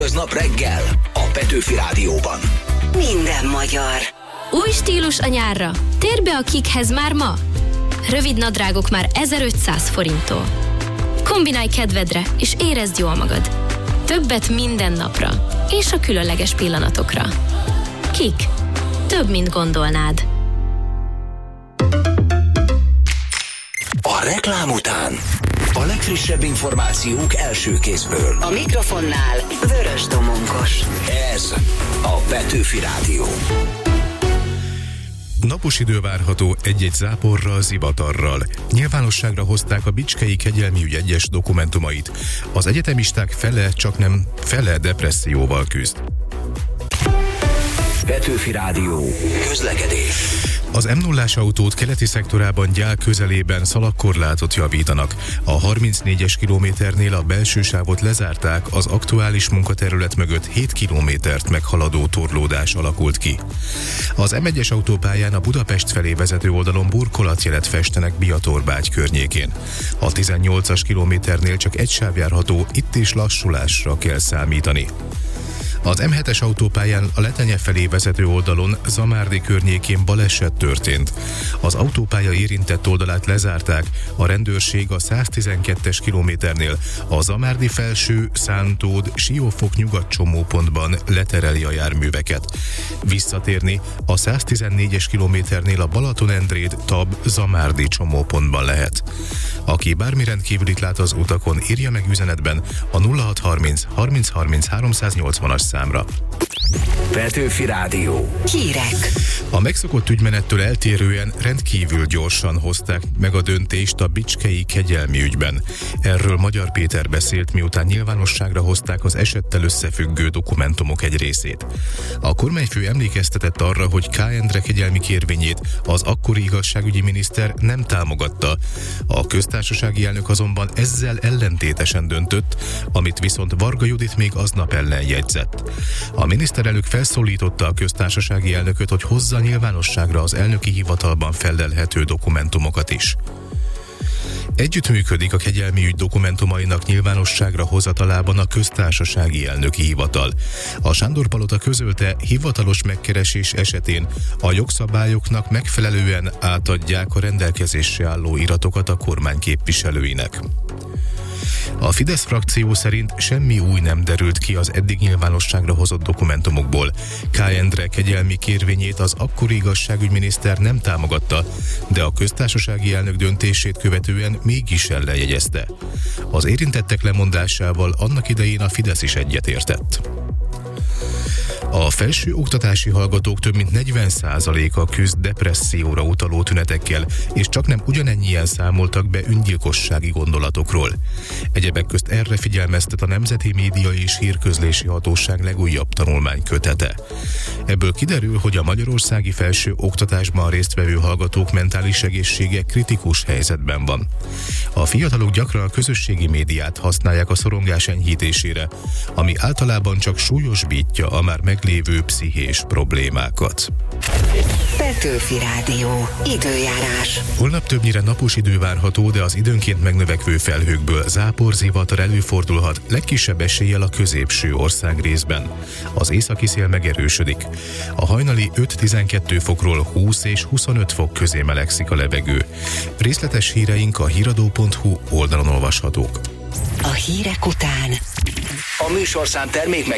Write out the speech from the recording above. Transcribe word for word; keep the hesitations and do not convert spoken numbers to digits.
Az nap reggel a Petőfi Rádióban. Minden magyar. Új stílus a nyárra. Térj be a Kikhez már ma. Rövid nadrágok már ezerötszáz forinttól. Kombinálj kedvedre, és érezd jól magad. Többet minden napra, és a különleges pillanatokra. Kik. Több, mint gondolnád. A reklám után a legfrissebb információk első kézből. A mikrofonnál Vörös Domonkos. Ez a Petőfi Rádió. Napos idő várható egy-egy záporral, zivatarral. Nyilvánosságra hozták a Bicskei Kegyelmi Ügy egyes dokumentumait. Az egyetemisták fele, csak nem fele depresszióval küzd. Petőfi Rádió. Közlekedés. Az em nullás autót keleti szektorában Gyál közelében szalagkorlátot javítanak. A harmincnégyes kilométernél a belső sávot lezárták, az aktuális munkaterület mögött hét kilométert meghaladó torlódás alakult ki. Az em egyes autópályán a Budapest felé vezető oldalon burkolatjelet festenek Biatorbágy környékén. A tizennyolcas kilométernél csak egy sáv járható, itt is lassulásra kell számítani. Az em hetes autópályán a Letenye felé vezető oldalon Zamárdi környékén baleset történt. Az autópálya érintett oldalát lezárták, a rendőrség a száztizenkettes kilométernél a Zamárdi felső, Szántód, Siófok nyugat csomópontban letereli a járműveket. Visszatérni a száztizennégyes kilométernél a Balatonendréd, Tab, Zamárdi csomópontban lehet. Aki bármi rendkívülit lát az utakon, írja meg üzenetben a nulla hat harminc harminc harminc háromszáznyolcvanas számra. Petőfi Rádió. Hírek. A megszokott ügymenettől eltérően rendkívül gyorsan hozták meg a döntést a Bicskei Kegyelmi ügyben. Erről Magyar Péter beszélt, miután nyilvánosságra hozták az esettel összefüggő dokumentumok egy részét. A kormányfő emlékeztetett arra, hogy K. Endre kegyelmi kérvényét az akkori igazságügyi miniszter nem támogatta. A köztársasági elnök azonban ezzel ellentétesen döntött, amit viszont Varga Judit még aznap ellen jegyzett. A miniszterelnök felszólította a köztársasági elnököt, hogy hozza nyilvánosságra az elnöki hivatalban fellelhető dokumentumokat is. Együttműködik a kegyelmi ügy dokumentumainak nyilvánosságra hozatalában a köztársasági elnöki hivatal. A Sándor-palota közölte, hivatalos megkeresés esetén a jogszabályoknak megfelelően átadják a rendelkezésre álló iratokat a kormány képviselőinek. A Fidesz frakció szerint semmi új nem derült ki az eddig nyilvánosságra hozott dokumentumokból. K. Endre kegyelmi kérvényét az akkori igazságügyminiszter nem támogatta, de a köztársasági elnök döntését követően mégis ellenjegyezte. Az érintettek lemondásával annak idején a Fidesz is egyetértett. A felső oktatási hallgatók több mint negyven százaléka küzd depresszióra utaló tünetekkel, és csaknem ugyanennyien számoltak be öngyilkossági gondolatokról. Egyebek közt erre figyelmeztet a Nemzeti Média és Hírközlési Hatóság legújabb tanulmánykötete. Ebből kiderül, hogy a magyarországi felső oktatásban résztvevő hallgatók mentális egészsége kritikus helyzetben van. A fiatalok gyakran a közösségi médiát használják a szorongás enyhítésére, ami általában csak súlyosbítja a már meglévő pszichés problémákat. Petőfi Rádió. Időjárás. Holnap többnyire napos idő várható, de az időnként megnövekvő felhőkből záporzivatar előfordulhat, legkisebb eséllyel a középső országrészben. Az északi szél megerősödik. A hajnali öt-tizenkét fokról húsz és huszonöt fok közé melegszik a levegő. Részletes híreink a híradó pont hu oldalon olvashatók. A hírek után A műsorszám termék